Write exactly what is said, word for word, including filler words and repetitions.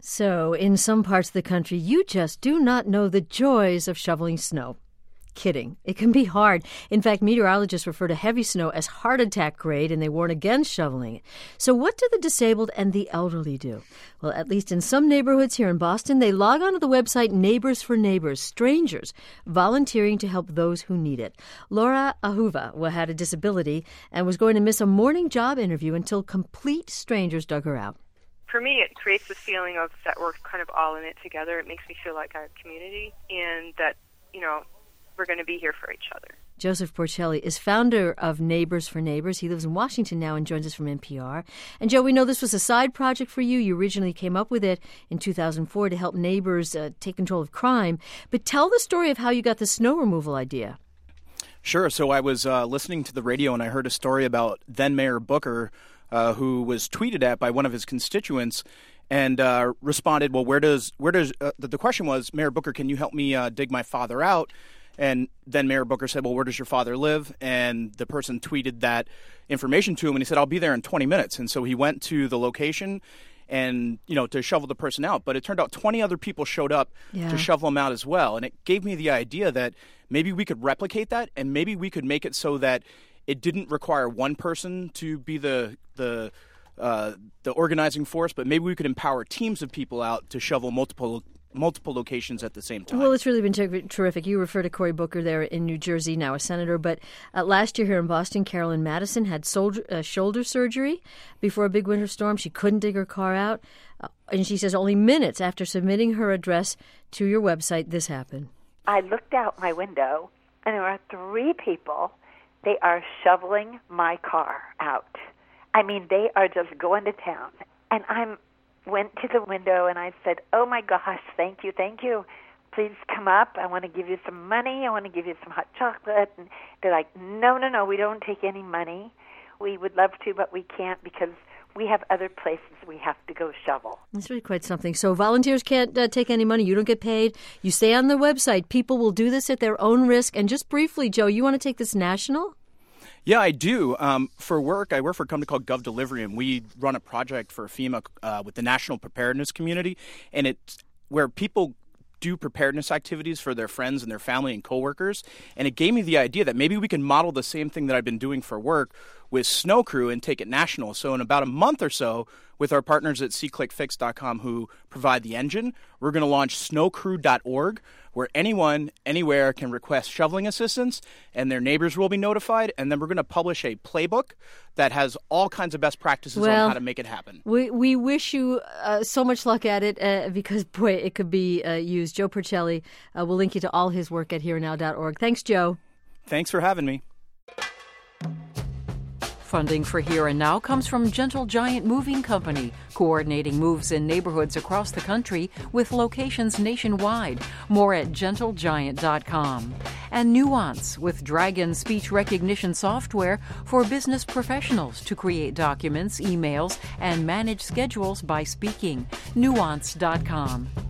So, in some parts of the country, you just do not know the joys of shoveling snow. Kidding. It can be hard. In fact, meteorologists refer to heavy snow as heart attack grade, and they warn against shoveling it. So what do the disabled and the elderly do? Well, at least in some neighborhoods here in Boston, they log onto the website Neighbors for Neighbors, strangers volunteering to help those who need it. Laura Ahuva had a disability and was going to miss a morning job interview until complete strangers dug her out. For me, it creates this feeling of that we're kind of all in it together. It makes me feel like a community and that, you know, we're going to be here for each other. Joseph Porcelli is founder of Neighbors for Neighbors. He lives in Washington now and joins us from N P R. And Joe, we know this was a side project for you. You originally came up with it in two thousand four to help neighbors uh, take control of crime. But tell the story of how you got the snow removal idea. Sure. So I was uh, listening to the radio and I heard a story about then Mayor Booker, uh, who was tweeted at by one of his constituents and uh, responded, well, where does, where does, uh, the, the question was, Mayor Booker, can you help me uh, dig my father out? And then Mayor Booker said, well, where does your father live? And the person tweeted that information to him, and he said, I'll be there in twenty minutes. And so he went to the location and, you know, to shovel the person out. But it turned out twenty other people showed up yeah. to shovel him out as well. And it gave me the idea that maybe we could replicate that, and maybe we could make it so that it didn't require one person to be the the uh, the organizing force, but maybe we could empower teams of people out to shovel multiple multiple locations at the same time. Well, it's really been ter- terrific. You refer to Cory Booker there in New Jersey, now a senator. But uh, last year here in Boston, Carolyn Madison had soldier, uh, shoulder surgery before a big winter storm. She couldn't dig her car out. Uh, and she says only minutes after submitting her address to your website, this happened. I looked out my window, and there are three people. They are shoveling my car out. I mean, they are just going to town. And I'm went to the window and I said, oh my gosh, thank you, thank you. Please come up. I want to give you some money. I want to give you some hot chocolate. And they're like, no, no, no, we don't take any money. We would love to, but we can't because we have other places we have to go shovel. That's really quite something. So volunteers can't uh, take any money. You don't get paid. You stay on the website. People will do this at their own risk. And just briefly, Joe, you want to take this national? Yeah, I do. Um, for work, I work for a company called GovDelivery, we run a project for FEMA uh, with the national preparedness community, and it's where people do preparedness activities for their friends and their family and coworkers. And it gave me the idea that maybe we can model the same thing that I've been doing for work with Snow Crew and take it national. So in about a month or so, with our partners at C Click Fix dot com who provide the engine, we're going to launch snow crew dot org, where anyone, anywhere can request shoveling assistance, and their neighbors will be notified. And then we're going to publish a playbook that has all kinds of best practices well, on how to make it happen. We we wish you uh, so much luck at it uh, because, boy, it could be uh, used. Joe Porcelli, uh, we'll link you to all his work at here now dot org. Thanks, Joe. Thanks for having me. Funding for Here and Now comes from Gentle Giant Moving Company, coordinating moves in neighborhoods across the country with locations nationwide. More at gentle giant dot com. And Nuance, with Dragon speech recognition software for business professionals to create documents, emails, and manage schedules by speaking. nuance dot com.